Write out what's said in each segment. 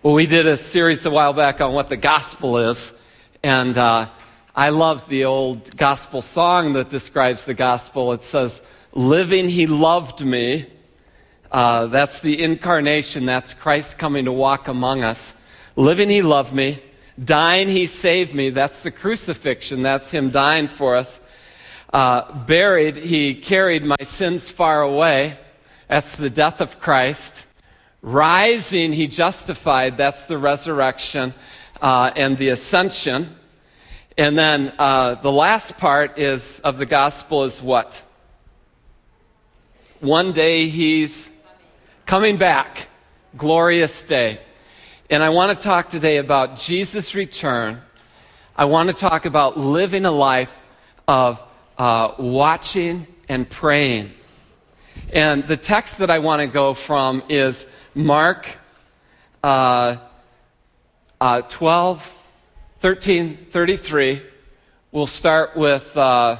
Well, we did a series a while back on what the gospel is, and I love the old gospel song that describes the gospel. It says, "Living, he loved me." That's the incarnation. That's Christ coming to walk among us. Living, he loved me. Dying, he saved me. That's the crucifixion. That's him dying for us. Buried, he carried my sins far away. That's the death of Christ. Rising, he justified. That's the resurrection and the ascension. And then the last part of the gospel is what? One day he's coming back. Glorious day. And I want to talk today about Jesus' return. I want to talk about living a life of watching and praying. And the text that I want to go from is Mark 12:13-33. We'll start with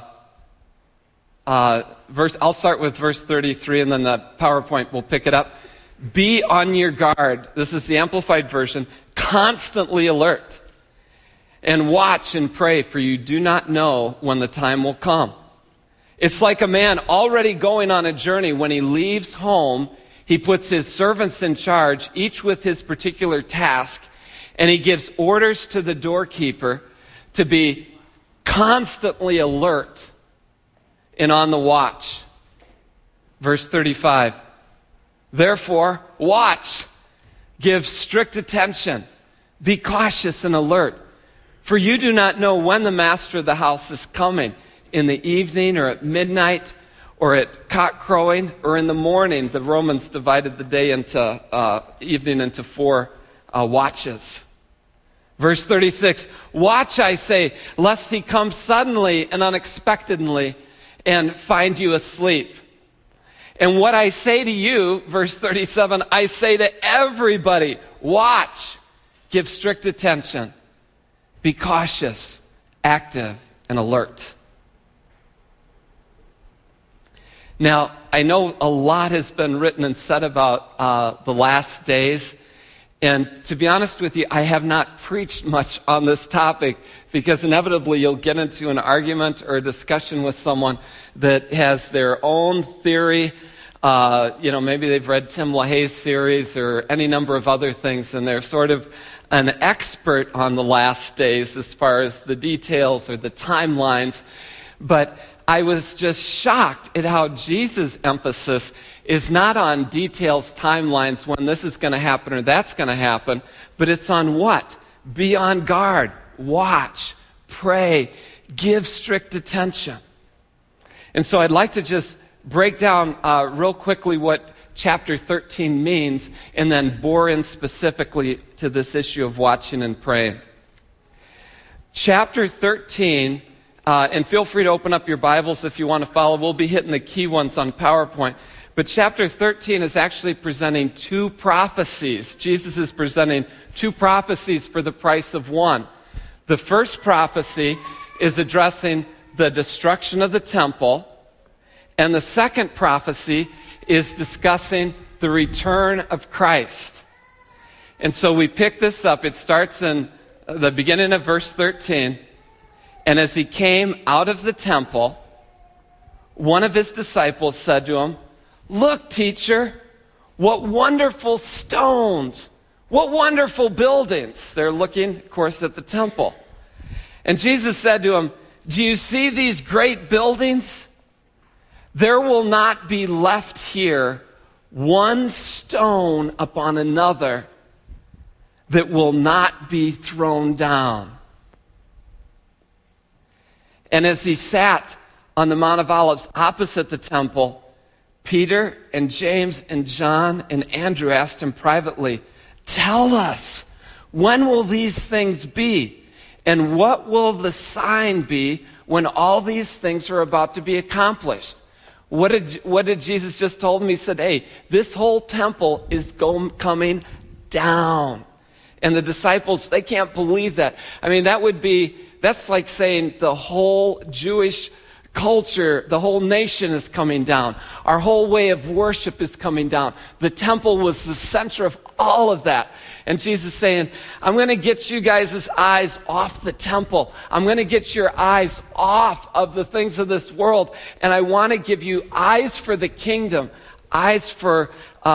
I'll start with verse 33, and then the PowerPoint will pick it up. Be on your guard. This is the Amplified Version. Constantly alert. And watch and pray, for you do not know when the time will come. It's like a man already going on a journey. When he leaves home, he puts his servants in charge, each with his particular task, and he gives orders to the doorkeeper to be constantly alert and on the watch. Verse 35. Therefore, watch, give strict attention, be cautious and alert, for you do not know when the master of the house is coming, in the evening or at midnight or at cock crowing or in the morning. The Romans divided the day into evening into 4 watches. Verse 36, watch, I say, lest he come suddenly and unexpectedly and find you asleep. And what I say to you, verse 37, I say to everybody, watch, give strict attention, be cautious, active, and alert. Now, I know a lot has been written and said about the last days, and to be honest with you, I have not preached much on this topic because inevitably you'll get into an argument or a discussion with someone that has their own theory. Maybe they've read Tim LaHaye's series or any number of other things, and they're sort of an expert on the last days as far as the details or the timelines. But I was just shocked at how Jesus' emphasis is not on details, timelines, when this is going to happen or that's going to happen, but it's on what? Be on guard, watch, pray, give strict attention. And so I'd like to just break down real quickly what chapter 13 means and then bore in specifically to this issue of watching and praying. Chapter 13, and feel free to open up your Bibles if you want to follow. We'll be hitting the key ones on PowerPoint. But chapter 13 is actually presenting 2 prophecies. Jesus is presenting 2 prophecies for the price of one. The first prophecy is addressing the destruction of the temple, and the second prophecy is discussing the return of Christ. And so we pick this up. It starts in the beginning of verse 13. And as he came out of the temple, one of his disciples said to him, "Look, teacher, what wonderful stones, what wonderful buildings." They're looking, of course, at the temple. And Jesus said to him, "Do you see these great buildings? There will not be left here one stone upon another that will not be thrown down." And as he sat on the Mount of Olives opposite the temple, Peter and James and John and Andrew asked him privately, "Tell us, when will these things be? And what will the sign be when all these things are about to be accomplished?" What did Jesus just told him? He said, hey, this whole temple is coming down. And the disciples, they can't believe that. I mean, that's like saying the whole Jewish culture, the whole nation is coming down. Our whole way of worship is coming down. The temple was the center of all of that. And Jesus is saying, I'm going to get you guys' eyes off the temple. I'm going to get your eyes off of the things of this world. And I want to give you eyes for the kingdom, eyes for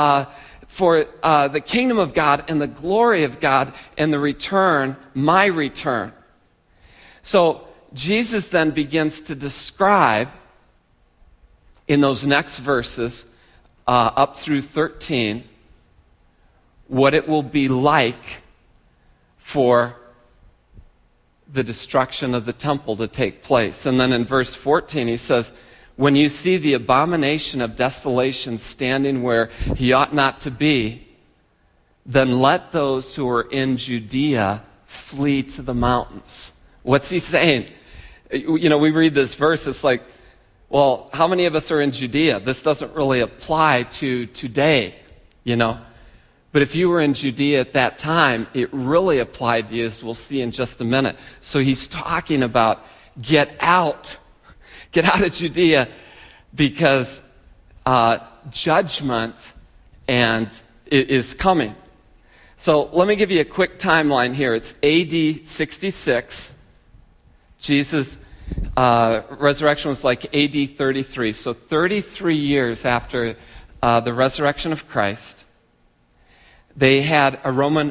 the kingdom of God and the glory of God and the return, my return. So Jesus then begins to describe in those next verses up through 13 what it will be like for the destruction of the temple to take place. And then in verse 14 he says, when you see the abomination of desolation standing where he ought not to be, then let those who are in Judea flee to the mountains. What's he saying? You know, we read this verse, it's like, well, how many of us are in Judea? This doesn't really apply to today, you know. But if you were in Judea at that time, it really applied to you, as we'll see in just a minute. So he's talking about get out of Judea, because judgment is coming. So let me give you a quick timeline here. It's AD 66. Jesus' resurrection was like AD 33. So 33 years after the resurrection of Christ, they had a Roman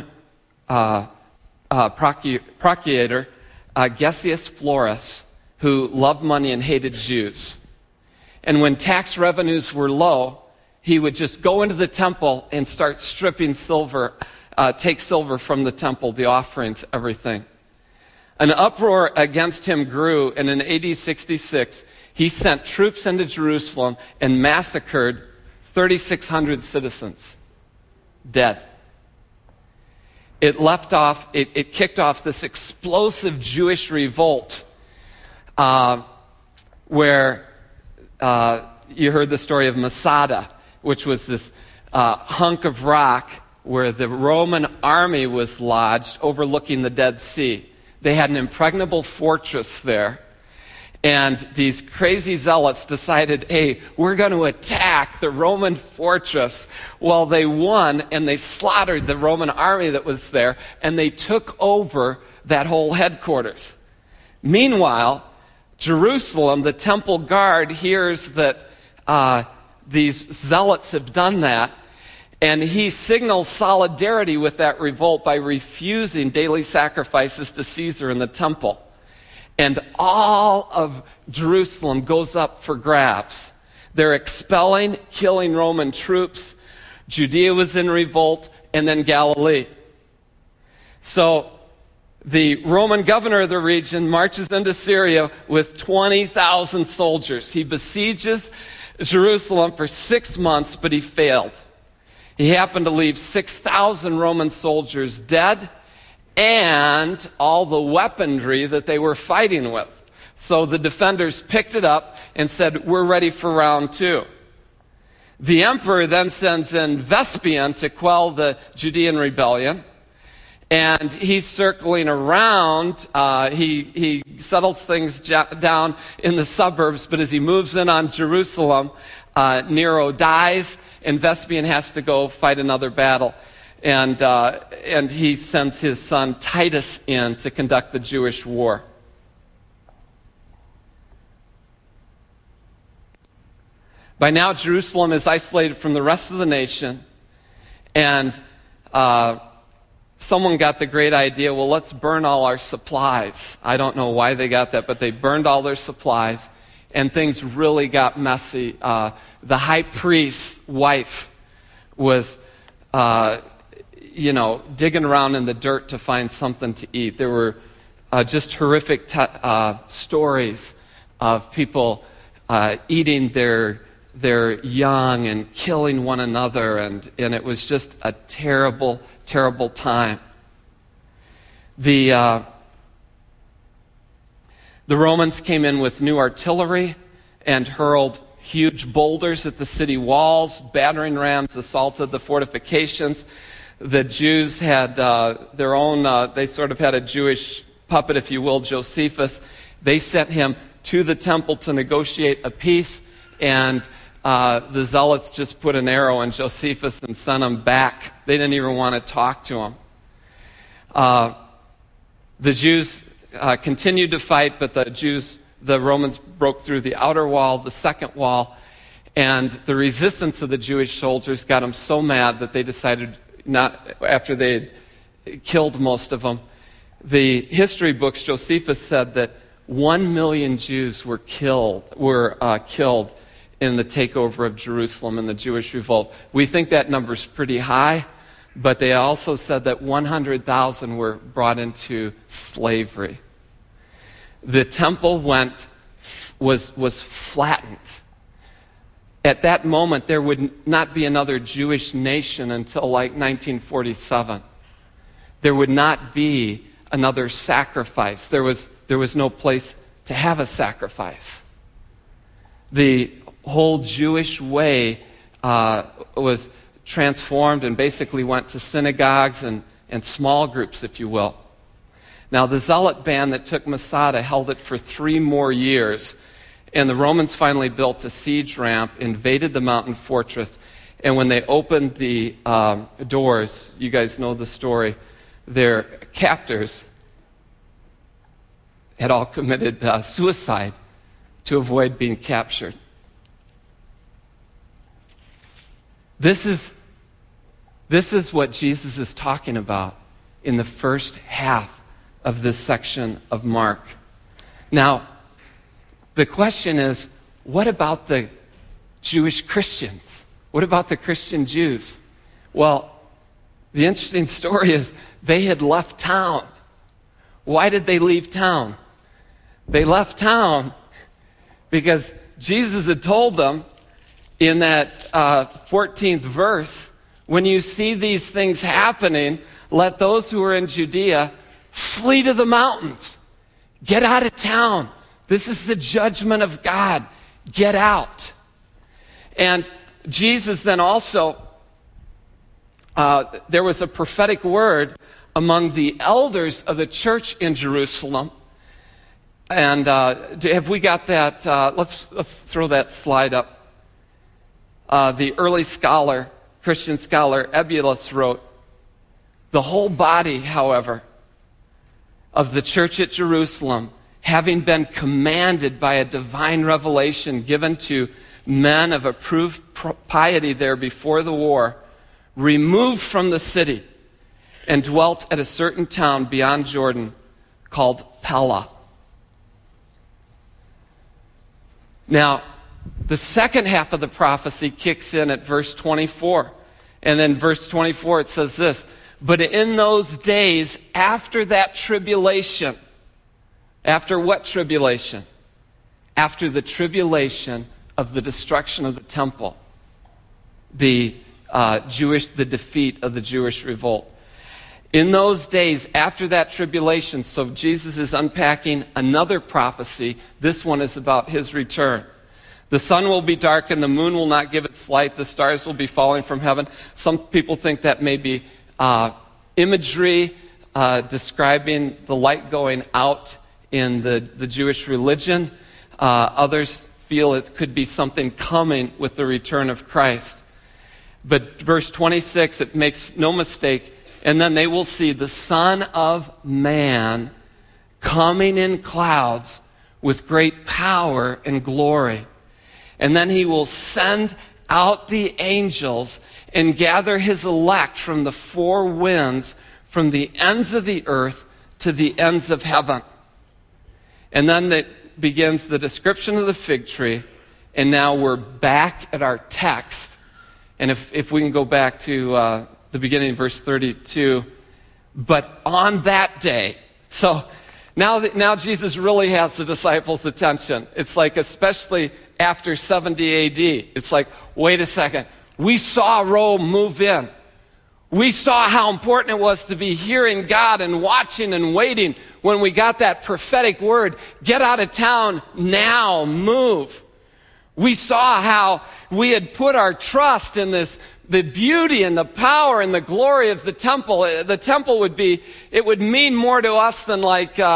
procurator, Gessius Florus, who loved money and hated Jews. And when tax revenues were low, he would just go into the temple and start stripping silver, take silver from the temple, the offerings, everything. An uproar against him grew, and in AD 66, he sent troops into Jerusalem and massacred 3,600 citizens, dead. It kicked off this explosive Jewish revolt, where you heard the story of Masada, which was this hunk of rock where the Roman army was lodged overlooking the Dead Sea. They had an impregnable fortress there. And these crazy zealots decided, hey, we're going to attack the Roman fortress. Well, they won, and they slaughtered the Roman army that was there, and they took over that whole headquarters. Meanwhile, Jerusalem, the temple guard, hears that these zealots have done that, and he signals solidarity with that revolt by refusing daily sacrifices to Caesar in the temple. And all of Jerusalem goes up for grabs. They're expelling, killing Roman troops. Judea was in revolt, and then Galilee. So the Roman governor of the region marches into Syria with 20,000 soldiers. He besieges Jerusalem for 6 months, but he failed. He happened to leave 6,000 Roman soldiers dead and all the weaponry that they were fighting with. So the defenders picked it up and said, we're ready for round 2. The emperor then sends in Vespasian to quell the Judean rebellion. And he's circling around. He settles things down in the suburbs, but as he moves in on Jerusalem, Nero dies, and Vespasian has to go fight another battle. And he sends his son Titus in to conduct the Jewish war. By now, Jerusalem is isolated from the rest of the nation, and someone got the great idea, well, let's burn all our supplies. I don't know why they got that, but they burned all their supplies, and things really got messy. The high priest's wife was digging around in the dirt to find something to eat. There were just horrific stories of people eating their young and killing one another, and it was just a terrible, terrible time. The Romans came in with new artillery and hurled huge boulders at the city walls. Battering rams assaulted the fortifications. The Jews had their own, they sort of had a Jewish puppet, if you will, Josephus. They sent him to the temple to negotiate a peace, and the zealots just put an arrow in Josephus and sent him back. They didn't even want to talk to him. The Jews continued to fight, but the Romans broke through the outer wall, the second wall, and the resistance of the Jewish soldiers got them so mad that they decided not, after they had killed most of them. The history books, Josephus said that 1 million Jews were killed in the takeover of Jerusalem in the Jewish revolt. We think that number's pretty high, but they also said that 100,000 were brought into slavery. The temple was flattened. At that moment, there would not be another Jewish nation until like 1947. There would not be another sacrifice. There was no place to have a sacrifice. The whole Jewish way was transformed and basically went to synagogues and small groups, if you will. Now, the zealot band that took Masada held it for 3 more years, and the Romans finally built a siege ramp, invaded the mountain fortress, and when they opened the doors, you guys know the story, their captors had all committed suicide to avoid being captured. This is what Jesus is talking about in the first half of this section of Mark. Now, the question is, what about the Jewish Christians? What about the Christian Jews? Well, the interesting story is they had left town. Why did they leave town? They left town because Jesus had told them in that 14th verse, when you see these things happening, let those who are in Judea flee to the mountains. Get out of town. This is the judgment of God. Get out. And Jesus then also, there was a prophetic word among the elders of the church in Jerusalem. And have we got that? Let's throw that slide up. The early scholar, Christian scholar, Eubulus wrote, the whole body, however, of the church at Jerusalem, having been commanded by a divine revelation given to men of approved piety there before the war, removed from the city and dwelt at a certain town beyond Jordan called Pella. Now, the second half of the prophecy kicks in at verse 24. And then verse 24, it says this, but in those days after that tribulation, after what tribulation? After the tribulation of the destruction of the temple, the defeat of the Jewish revolt. In those days, after that tribulation, so Jesus is unpacking another prophecy. This one is about his return. The sun will be darkened, the moon will not give its light, the stars will be falling from heaven. Some people think that may be imagery describing the light going out in the Jewish religion. Others feel it could be something coming with the return of Christ. But verse 26, it makes no mistake, and then they will see the Son of Man coming in clouds with great power and glory. And then he will send out the angels and gather his elect from the 4 winds, from the ends of the earth to the ends of heaven. And then that begins the description of the fig tree. And now we're back at our text. And if we can go back to the beginning of verse 32. But on that day, so now Jesus really has the disciples' attention. It's like, especially after 70 AD, it's like, wait a second. We saw Rome move in. We saw how important it was to be hearing God and watching and waiting when we got that prophetic word, get out of town now, move. We saw how we had put our trust in the beauty and the power and the glory of the temple. The temple would mean more to us than like,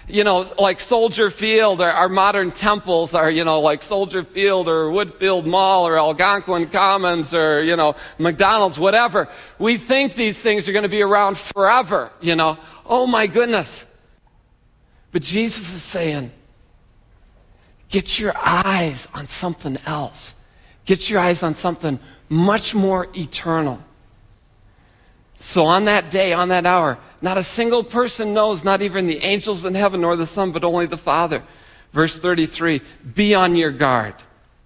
like Soldier Field, or our modern temples are, like Soldier Field or Woodfield Mall or Algonquin Commons or, McDonald's, whatever. We think these things are going to be around forever, Oh my goodness. But Jesus is saying, get your eyes on something else. Get your eyes on something much more eternal. So on that day, on that hour, not a single person knows, not even the angels in heaven nor the Son, but only the Father. Verse 33, be on your guard.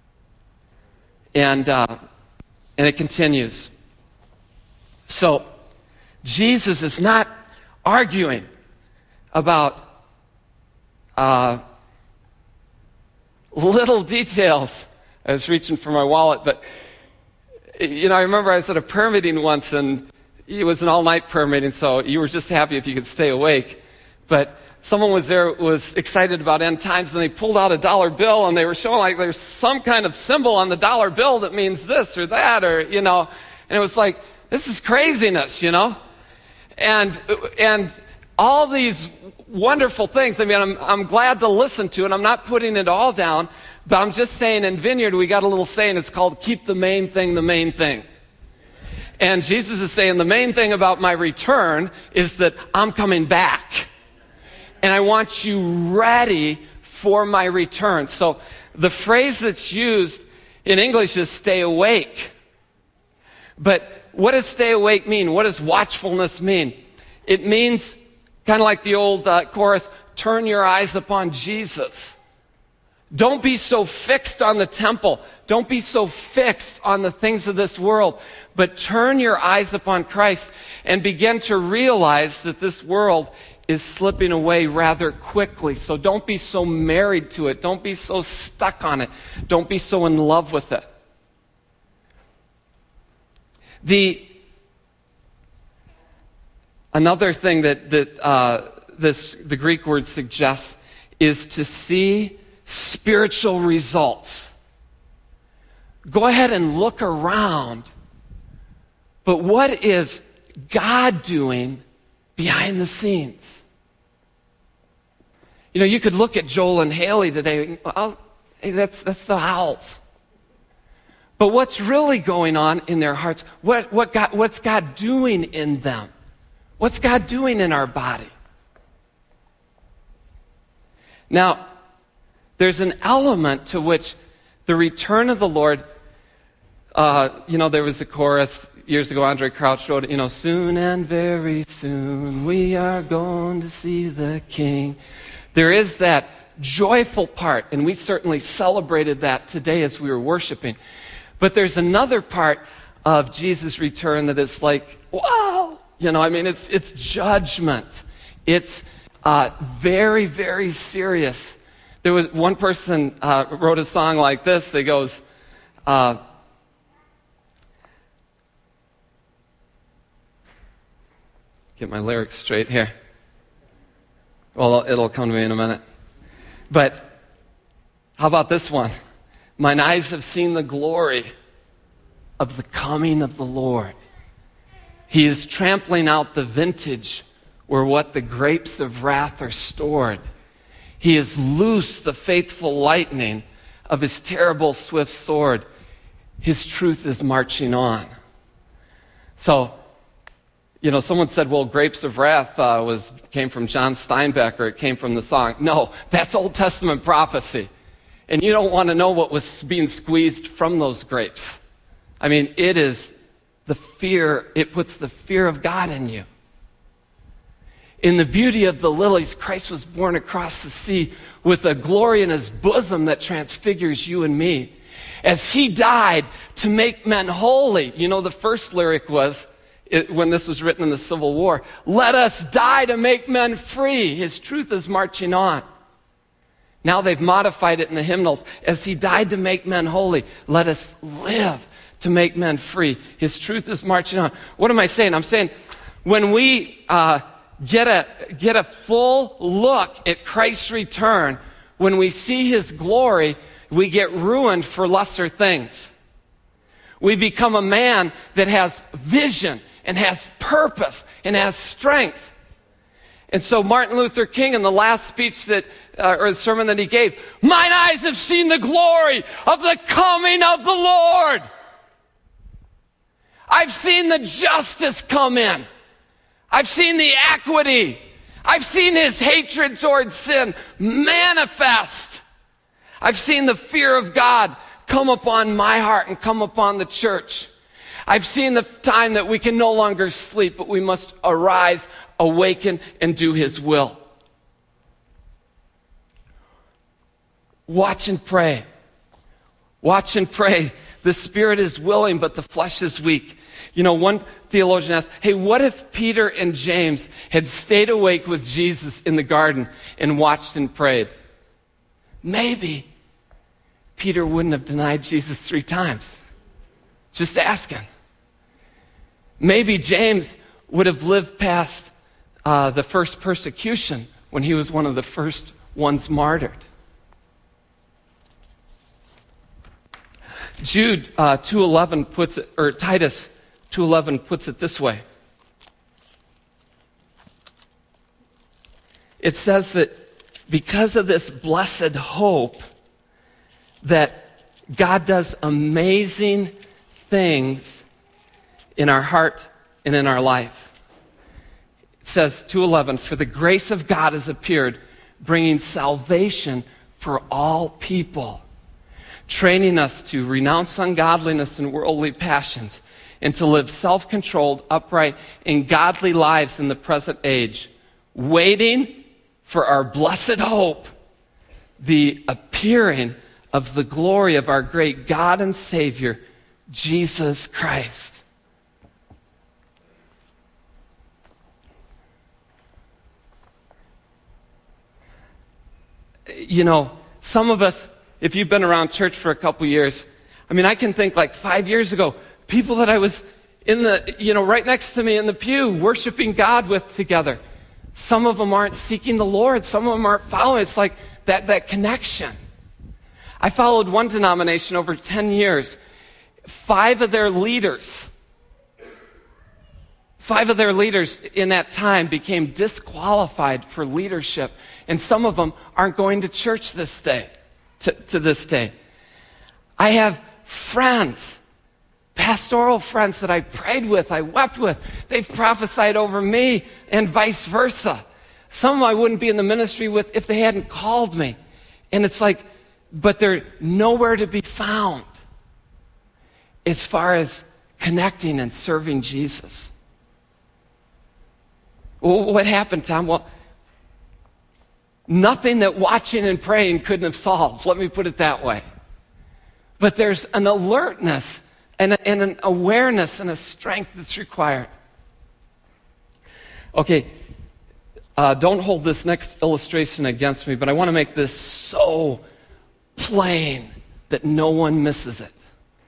And it continues. So Jesus is not arguing about little details. I was reaching for my wallet, but I remember I was at a prayer meeting once, and it was an all-night prayer meeting, so you were just happy if you could stay awake. But someone was there, was excited about end times, and they pulled out a dollar bill, and they were showing like there's some kind of symbol on the dollar bill that means this or that, or, and it was like, this is craziness, And all these wonderful things, I'm glad to listen to it. I'm not putting it all down, but I'm just saying in Vineyard, we got a little saying, it's called keep the main thing the main thing. And Jesus is saying the main thing about my return is that I'm coming back. And I want you ready for my return. So the phrase that's used in English is stay awake. But what does stay awake mean? What does watchfulness mean? It means, kind of like the old chorus, turn your eyes upon Jesus. Don't be so fixed on the temple. Don't be so fixed on the things of this world. But turn your eyes upon Christ and begin to realize that this world is slipping away rather quickly. So don't be so married to it. Don't be so stuck on it. Don't be so in love with it. Another thing that the Greek word suggests is to see spiritual results. Go ahead and look around. But what is God doing behind the scenes? You could look at Joel and Haley today. Well, hey, that's the Howells. But what's really going on in their hearts? What's God doing in them? What's God doing in our body? Now, there's an element to which the return of the Lord, there was a chorus years ago, Andre Crouch wrote, soon and very soon we are going to see the King. There is that joyful part, and we certainly celebrated that today as we were worshiping. But there's another part of Jesus' return that is like, wow! It's judgment. It's very, very serious. There was one person wrote a song like this. It goes, get my lyrics straight here. Well, it'll come to me in a minute. But how about this one? Mine eyes have seen the glory of the coming of the Lord. He is trampling out the vintage where what the grapes of wrath are stored. He has loosed the faithful lightning of his terrible swift sword. His truth is marching on. So, someone said, well, grapes of wrath came from John Steinbeck, or it came from the song. No, that's Old Testament prophecy. And you don't want to know what was being squeezed from those grapes. It is the fear, it puts the fear of God in you. In the beauty of the lilies, Christ was born across the sea with a glory in his bosom that transfigures you and me. As he died to make men holy. The first lyric was, when this was written in the Civil War, let us die to make men free. His truth is marching on. Now they've modified it in the hymnals. As he died to make men holy, let us live to make men free. His truth is marching on. What am I saying? I'm saying when we get a full look at Christ's return, when we see his glory, we get ruined for lesser things. We become a man that has vision and has purpose and has strength. And so Martin Luther King, in the last speech or the sermon that he gave, mine eyes have seen the glory of the coming of the Lord. I've seen the justice come in. I've seen the equity. I've seen his hatred towards sin manifest. I've seen the fear of God come upon my heart and come upon the church. I've seen the time that we can no longer sleep, but we must arise, awaken, and do his will. Watch and pray. Watch and pray. The spirit is willing, but the flesh is weak. You know, one theologian asked, hey, what if Peter and James had stayed awake with Jesus in the garden and watched and prayed? Maybe Peter wouldn't have denied Jesus 3 times. Just asking. Maybe James would have lived past the first persecution when he was one of the first ones martyred. Jude 2:11 puts it, or Titus 2:11 puts it this way. It says that because of this blessed hope, that God does amazing things in our heart and in our life. It says 2:11, for the grace of God has appeared, bringing salvation for all people, training us to renounce ungodliness and worldly passions, and to live self-controlled, upright, and godly lives in the present age, waiting for our blessed hope, the appearing of the glory of our great God and Savior, Jesus Christ. You know, some of us, if you've been around church for a couple years, I mean, I can think like 5 years ago, people that I was in the, right next to me in the pew, worshiping God with together. Some of them aren't seeking the Lord. Some of them aren't following. It's like that connection. I followed one denomination over 10 years. 5 of their leaders in that time became disqualified for leadership. And some of them aren't going to church this day, to this day. I have friends, pastoral friends that I prayed with, I wept with. They've prophesied over me and vice versa. Some of them I wouldn't be in the ministry with if they hadn't called me. And it's like, but they're nowhere to be found as far as connecting and serving Jesus. Well, what happened, Tom? Well, nothing that watching and praying couldn't have solved. Let me put it that way. But there's an alertness and an awareness and a strength that's required. Okay, don't hold this next illustration against me, but I want to make this so plain that no one misses it.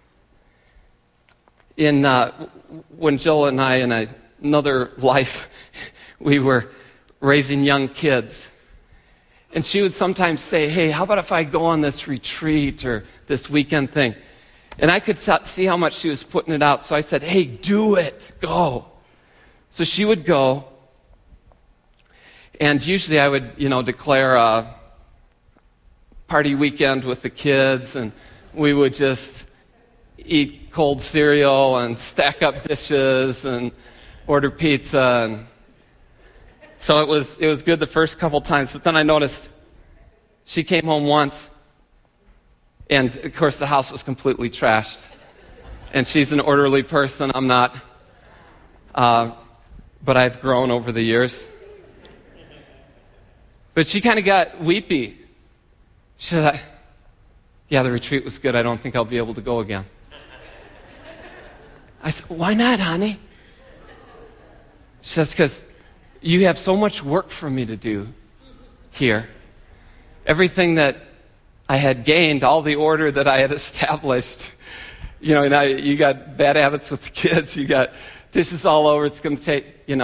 When Jill and I, in another life, we were raising young kids. And she would sometimes say, hey, how about if I go on this retreat or this weekend thing? And I could see how much she was putting it out. So I said, hey, do it. Go. So she would go. And usually I would, declare a party weekend with the kids. And we would just eat cold cereal and stack up dishes and order pizza. And so it was good the first couple times, but then I noticed she came home once, and of course the house was completely trashed. And she's an orderly person, I'm not. But I've grown over the years. But she kind of got weepy. She said, yeah, the retreat was good. I don't think I'll be able to go again. I said, why not, honey? She says, because you have so much work for me to do here. Everything that I had gained, all the order that I had established, now you got bad habits with the kids, you got dishes all over, it's going to take, And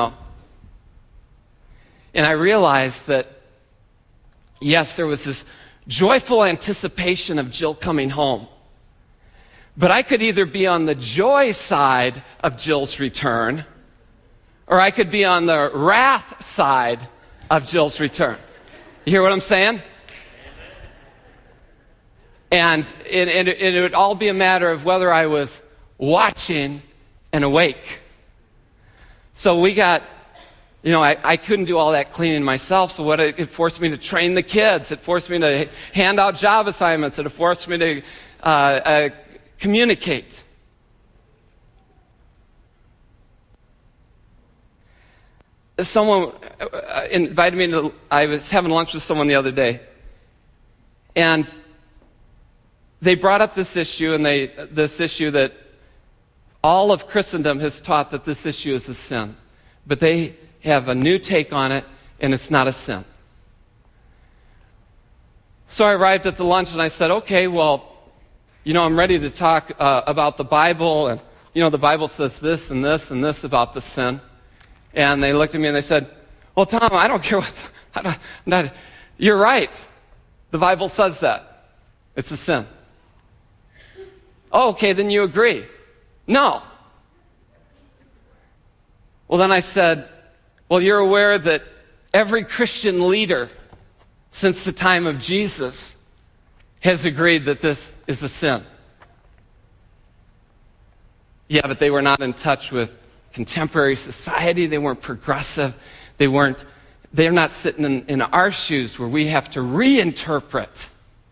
I realized that, yes, there was this joyful anticipation of Jill coming home. But I could either be on the joy side of Jill's return, or I could be on the wrath side of Jill's return. You hear what I'm saying? And it would all be a matter of whether I was watching and awake. So we got, I couldn't do all that cleaning myself, so it forced me to train the kids. It forced me to hand out job assignments. It forced me to communicate. Someone invited me I was having lunch with someone the other day, and they brought up this issue, this issue that all of Christendom has taught that this issue is a sin. But they have a new take on it, and it's not a sin. So I arrived at the lunch, and I said, okay, well, I'm ready to talk about the Bible, and, the Bible says this and this and this about the sin. And they looked at me and they said, well, Tom, I don't care you're right. The Bible says that. It's a sin. Oh, okay, then you agree. No. Well, then I said, well, you're aware that every Christian leader since the time of Jesus has agreed that this is a sin. Yeah, but they were not in touch with contemporary society. They weren't progressive. They're not sitting in our shoes where we have to reinterpret.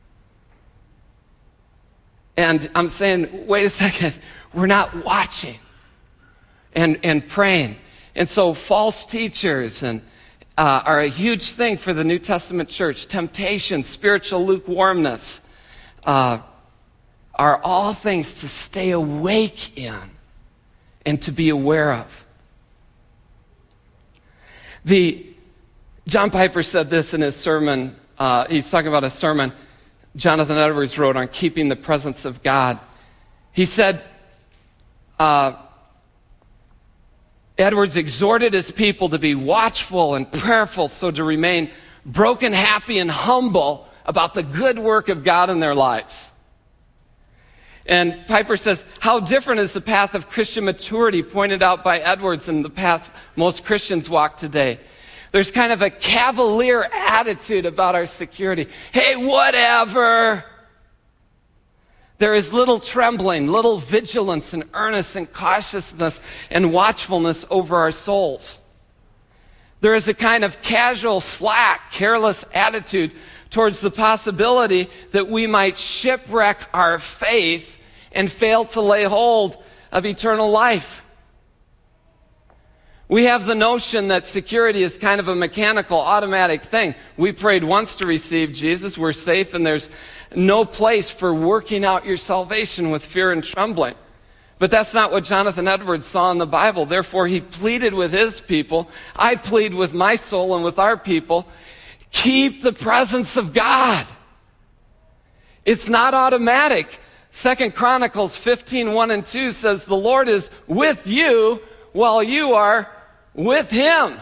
And I'm saying, wait a second, we're not watching and praying. And so false teachers are a huge thing for the New Testament church. Temptation, spiritual lukewarmness are all things to stay awake in and to be aware of. John Piper said this in his sermon. He's talking about a sermon Jonathan Edwards wrote on keeping the presence of God. He said, Edwards exhorted his people to be watchful and prayerful, so to remain broken, happy, and humble about the good work of God in their lives. And Piper says, how different is the path of Christian maturity pointed out by Edwards and the path most Christians walk today. There's kind of a cavalier attitude about our security. Hey, whatever. There is little trembling, little vigilance and earnest and cautiousness and watchfulness over our souls. There is a kind of casual, slack, careless attitude towards the possibility that we might shipwreck our faith and fail to lay hold of eternal life. We have the notion that security is kind of a mechanical, automatic thing. We prayed once to receive Jesus, we're safe, and there's no place for working out your salvation with fear and trembling. But that's not what Jonathan Edwards saw in the Bible. Therefore, he pleaded with his people. I plead with my soul and with our people. Keep the presence of God. It's not automatic. 2 Chronicles 15:1 and 2 says, the Lord is with you while you are with him.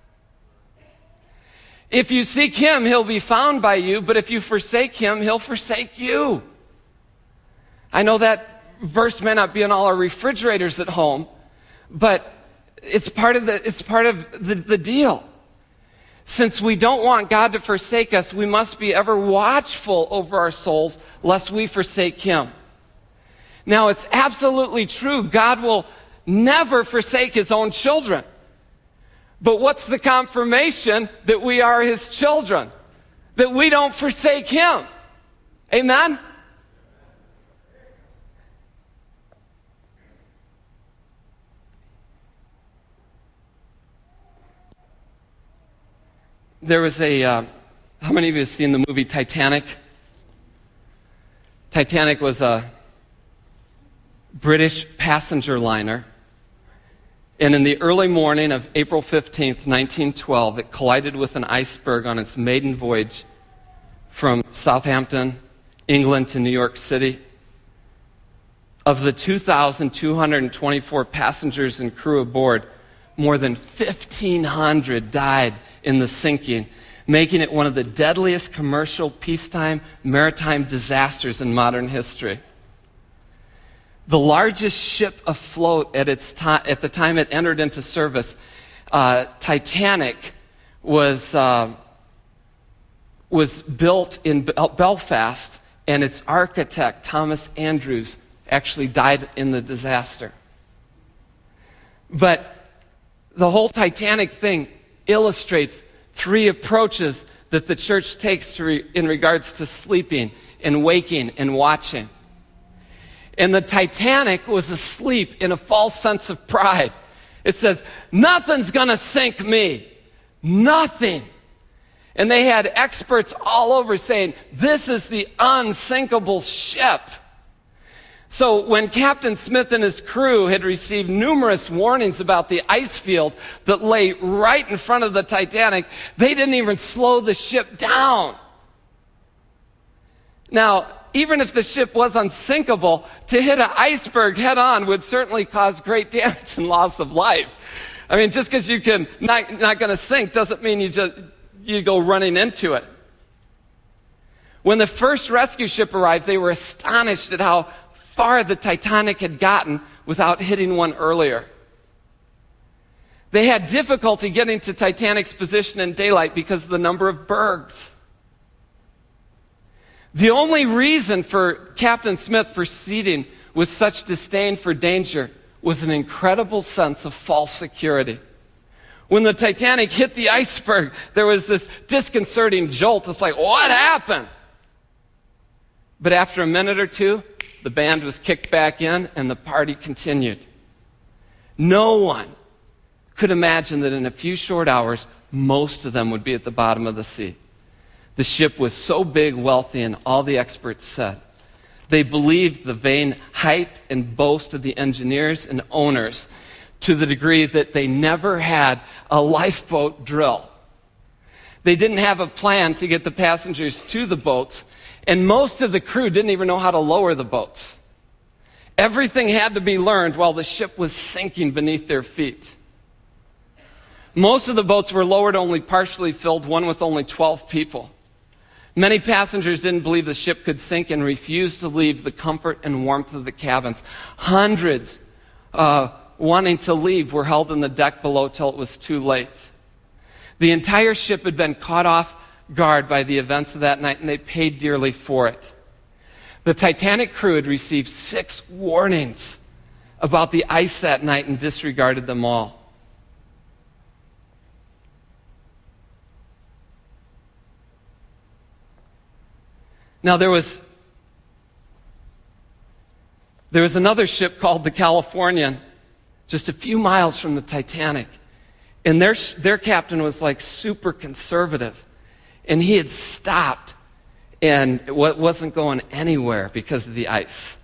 If you seek him, he'll be found by you, but if you forsake him, he'll forsake you. I know that verse may not be in all our refrigerators at home, but it's part of the deal. Since we don't want God to forsake us, we must be ever watchful over our souls, lest we forsake him. Now, it's absolutely true, God will never forsake his own children. But what's the confirmation that we are his children? That we don't forsake him. Amen? There was how many of you have seen the movie Titanic? Titanic was a British passenger liner. And in the early morning of April 15th, 1912, it collided with an iceberg on its maiden voyage from Southampton, England to New York City. Of the 2,224 passengers and crew aboard, more than 1,500 died in the sinking, making it one of the deadliest commercial peacetime maritime disasters in modern history. The largest ship afloat at the time it entered into service, Titanic, was built in Belfast, and its architect, Thomas Andrews, actually died in the disaster. But the whole Titanic thing illustrates three approaches that the church takes in regards to sleeping and waking and watching. And the Titanic was asleep in a false sense of pride. It says, nothing's going to sink me. Nothing. And they had experts all over saying, this is the unsinkable ship. So when Captain Smith and his crew had received numerous warnings about the ice field that lay right in front of the Titanic, they didn't even slow the ship down. Now, even if the ship was unsinkable, to hit an iceberg head on would certainly cause great damage and loss of life. I mean, just because you can not going to sink doesn't mean you go running into it. When the first rescue ship arrived, they were astonished at how far the Titanic had gotten without hitting one earlier. They had difficulty getting to Titanic's position in daylight because of the number of bergs. The only reason for Captain Smith proceeding with such disdain for danger was an incredible sense of false security. When the Titanic hit the iceberg, there was this disconcerting jolt. It's like, what happened? But after a minute or two, the band was kicked back in and the party continued. No one could imagine that in a few short hours, most of them would be at the bottom of the sea. The ship was so big, wealthy, and all the experts said. They believed the vain hype and boast of the engineers and owners to the degree that they never had a lifeboat drill. They didn't have a plan to get the passengers to the boats, and most of the crew didn't even know how to lower the boats. Everything had to be learned while the ship was sinking beneath their feet. Most of the boats were lowered only partially filled, one with only 12 people. Many passengers didn't believe the ship could sink and refused to leave the comfort and warmth of the cabins. Hundreds wanting to leave were held on the deck below till it was too late. The entire ship had been caught off guard by the events of that night, and they paid dearly for it. The Titanic crew had received 6 warnings about the ice that night and disregarded them all. Now, there was another ship called the Californian, just a few miles from the Titanic. And their captain was like super conservative. And he had stopped and wasn't going anywhere because of the ice.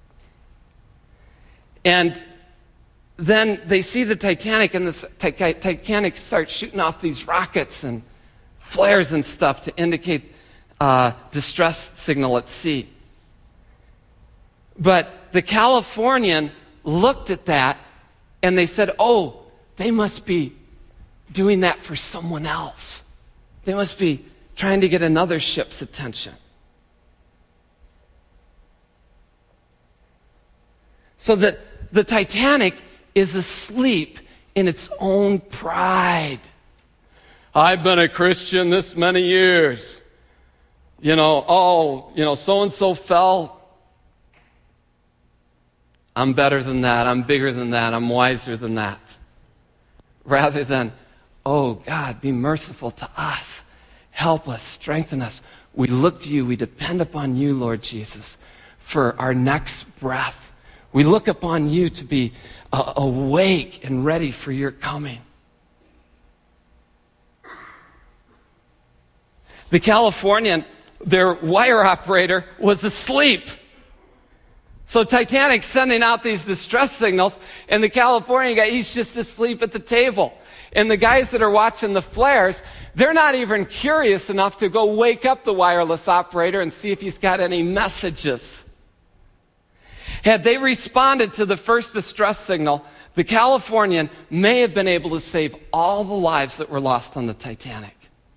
And then they see the Titanic, and the Titanic starts shooting off these rockets and flares and stuff to indicate distress signal at sea. But the Californian looked at that and they said, oh, they must be doing that for someone else. They must be trying to get another ship's attention. So that the Titanic is asleep in its own pride. I've been a Christian this many years. So-and-so fell. I'm better than that. I'm bigger than that. I'm wiser than that. Rather than, oh, God, be merciful to us. Help us, strengthen us. We look to you. We depend upon you, Lord Jesus, for our next breath. We look upon you to be awake and ready for your coming. The Californian, their wire operator, was asleep. So Titanic's sending out these distress signals, and the Californian guy, he's just asleep at the table. And the guys that are watching the flares, they're not even curious enough to go wake up the wireless operator and see if he's got any messages. Had they responded to the first distress signal, the Californian may have been able to save all the lives that were lost on the Titanic.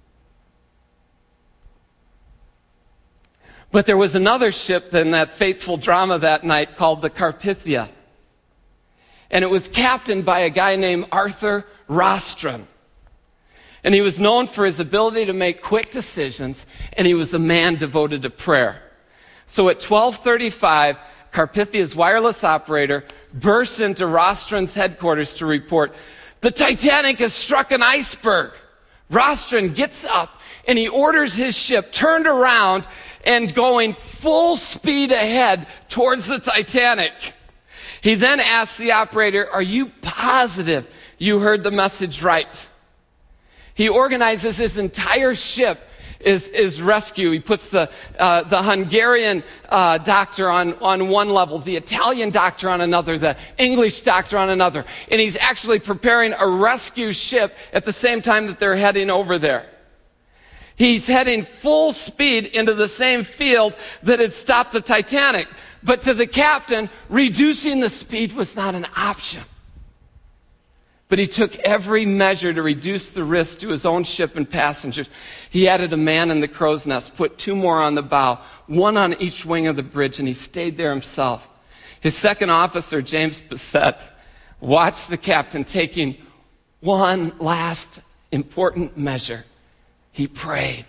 But there was another ship in that fateful drama that night called the Carpathia. And it was captained by a guy named Arthur Rostron. And he was known for his ability to make quick decisions, and he was a man devoted to prayer. So at 12:35, Carpathia's wireless operator burst into Rostron's headquarters to report, "The Titanic has struck an iceberg." Rostron gets up and he orders his ship turned around and going full speed ahead towards the Titanic. He then asks the operator, "Are you positive you heard the message right?" He organizes his entire ship is rescue. He puts the Hungarian doctor on one level, the Italian doctor on another, the English doctor on another. And he's actually preparing a rescue ship at the same time that they're heading over there. He's heading full speed into the same field that had stopped the Titanic. But to the captain, reducing the speed was not an option. But he took every measure to reduce the risk to his own ship and passengers. He added a man in the crow's nest, put 2 more on the bow, 1 on each wing of the bridge, and he stayed there himself. His second officer, James Bissett, watched the captain taking one last important measure. He prayed.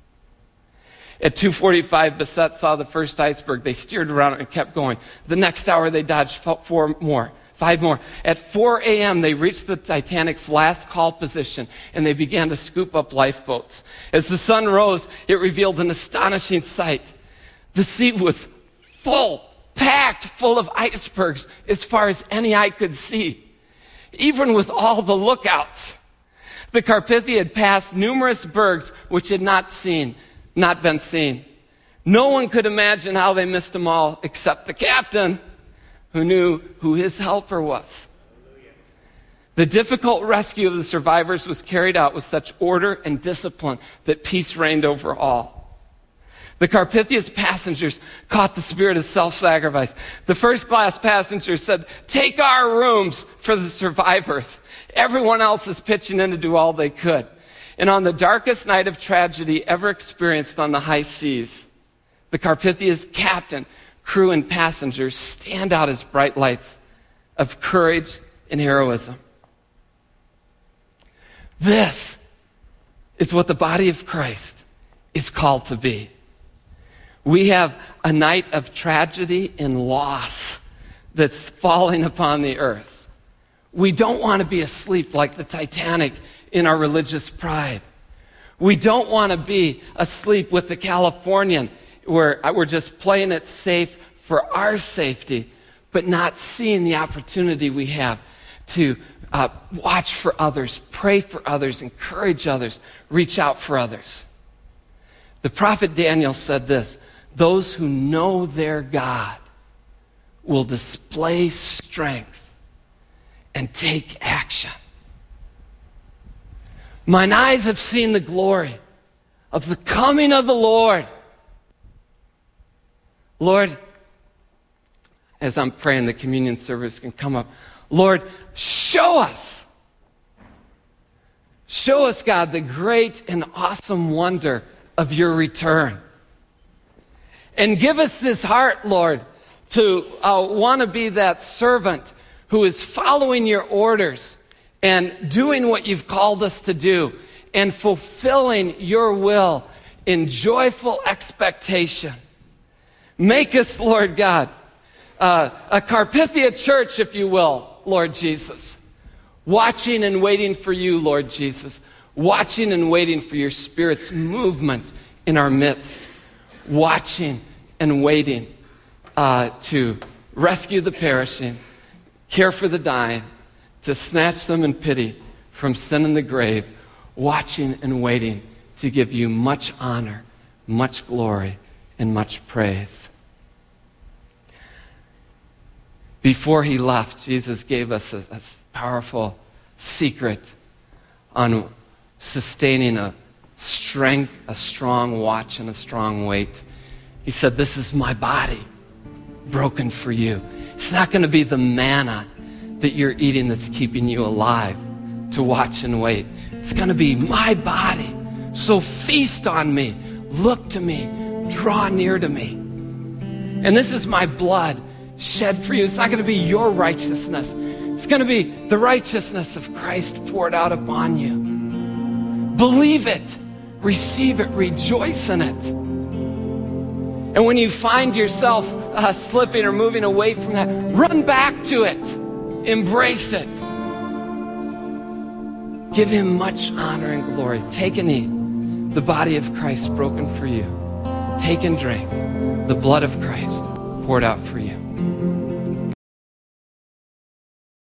At 2:45, Bissett saw the first iceberg. They steered around it and kept going. The next hour, they dodged 5 more. At 4 a.m., they reached the Titanic's last call position, and they began to scoop up lifeboats. As the sun rose, it revealed an astonishing sight. The sea was packed full of icebergs as far as any eye could see, even with all the lookouts. The Carpathia had passed numerous bergs which had not been seen. No one could imagine how they missed them all except the captain, who knew who his helper was. The difficult rescue of the survivors was carried out with such order and discipline that peace reigned over all. The Carpathia's passengers caught the spirit of self-sacrifice. The first-class passenger said, "Take our rooms for the survivors." Everyone else is pitching in to do all they could. And on the darkest night of tragedy ever experienced on the high seas, the Carpathia's captain, crew, and passengers stand out as bright lights of courage and heroism. This is what the body of Christ is called to be. We have a night of tragedy and loss that's falling upon the earth. We don't want to be asleep like the Titanic in our religious pride. We don't want to be asleep with the Californian where we're just playing it safe for our safety, but not seeing the opportunity we have to watch for others, pray for others, encourage others, reach out for others. The prophet Daniel said this, "Those who know their God will display strength and take action. Mine eyes have seen the glory of the coming of the Lord." Lord, as I'm praying, the communion service can come up. Lord, show us. Show us, God, the great and awesome wonder of your return. And give us this heart, Lord, to want to be that servant who is following your orders and doing what you've called us to do and fulfilling your will in joyful expectation. Make us, Lord God, a Carpathia church, if you will, Lord Jesus. Watching and waiting for you, Lord Jesus. Watching and waiting for your Spirit's movement in our midst. Watching and waiting to rescue the perishing, care for the dying, to snatch them in pity from sin and the grave. Watching and waiting to give you much honor, much glory, and much praise. Before he left, Jesus gave us a powerful secret on sustaining a strong watch and a strong wait. He said, "This is my body broken for you." It's not going to be the manna that you're eating that's keeping you alive to watch and wait. It's going to be my body. So feast on me, look to me, draw near to me. And this is my blood shed for you. It's not going to be your righteousness. It's going to be the righteousness of Christ poured out upon you. Believe it. Receive it. Rejoice in it. And when you find yourself slipping or moving away from that, run back to it. Embrace it. Give him much honor and glory. Take and eat the body of Christ broken for you. Take and drink the blood of Christ poured out for you.